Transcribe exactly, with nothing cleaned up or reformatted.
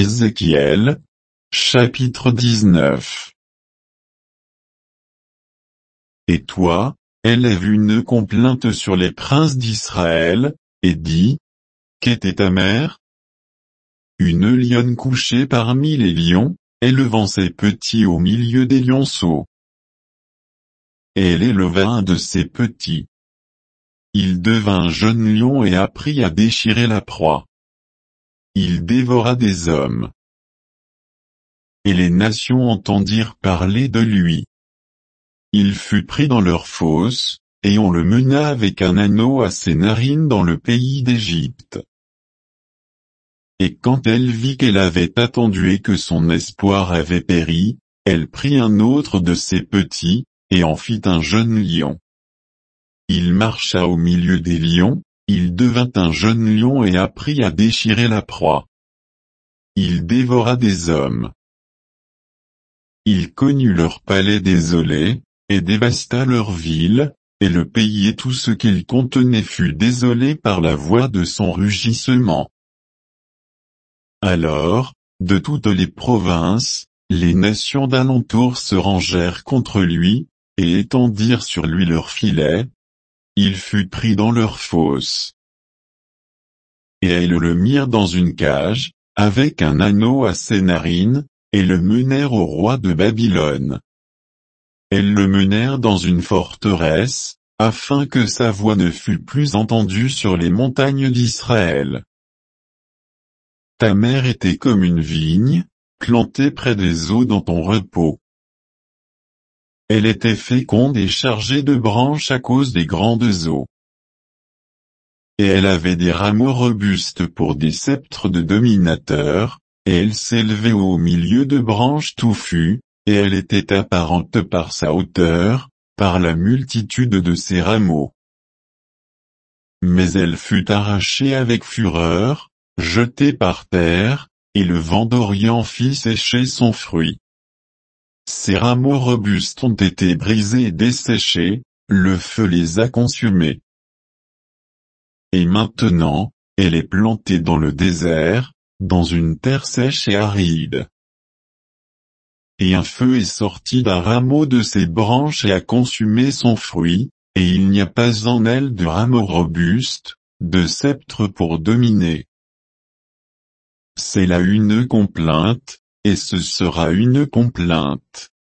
Ézéchiel, chapitre dix-neuf. Et toi, élève une complainte sur les princes d'Israël, et dis, qu'était ta mère? Une lionne couchée parmi les lions, élevant ses petits au milieu des lionceaux. Et elle éleva un de ses petits. Il devint jeune lion et apprit à déchirer la proie. Il dévora des hommes. Et les nations entendirent parler de lui. Il fut pris dans leur fosse, et on le mena avec un anneau à ses narines dans le pays d'Égypte. Et quand elle vit qu'elle avait attendu et que son espoir avait péri, elle prit un autre de ses petits, et en fit un jeune lion. Il marcha au milieu des lions, il devint un jeune lion et apprit à déchirer la proie. Il dévora des hommes. Il connut leur palais désolé, et dévasta leur ville, et le pays et tout ce qu'il contenait fut désolé par la voix de son rugissement. Alors, de toutes les provinces, les nations d'alentour se rangèrent contre lui, et étendirent sur lui leurs filets. Il fut pris dans leur fosse. Et elles le mirent dans une cage, avec un anneau à ses narines, et le menèrent au roi de Babylone. Elles le menèrent dans une forteresse, afin que sa voix ne fût plus entendue sur les montagnes d'Israël. Ta mère était comme une vigne, plantée près des eaux dans ton repos. Elle était féconde et chargée de branches à cause des grandes eaux. Et elle avait des rameaux robustes pour des sceptres de dominateurs, et elle s'élevait au milieu de branches touffues, et elle était apparente par sa hauteur, par la multitude de ses rameaux. Mais elle fut arrachée avec fureur, jetée par terre, et le vent d'Orient fit sécher son fruit. Ses rameaux robustes ont été brisés et desséchés, le feu les a consumés. Et maintenant, elle est plantée dans le désert, dans une terre sèche et aride. Et un feu est sorti d'un rameau de ses branches et a consumé son fruit, et il n'y a pas en elle de rameau robuste, de sceptre pour dominer. C'est là une complainte, et ce sera une complainte.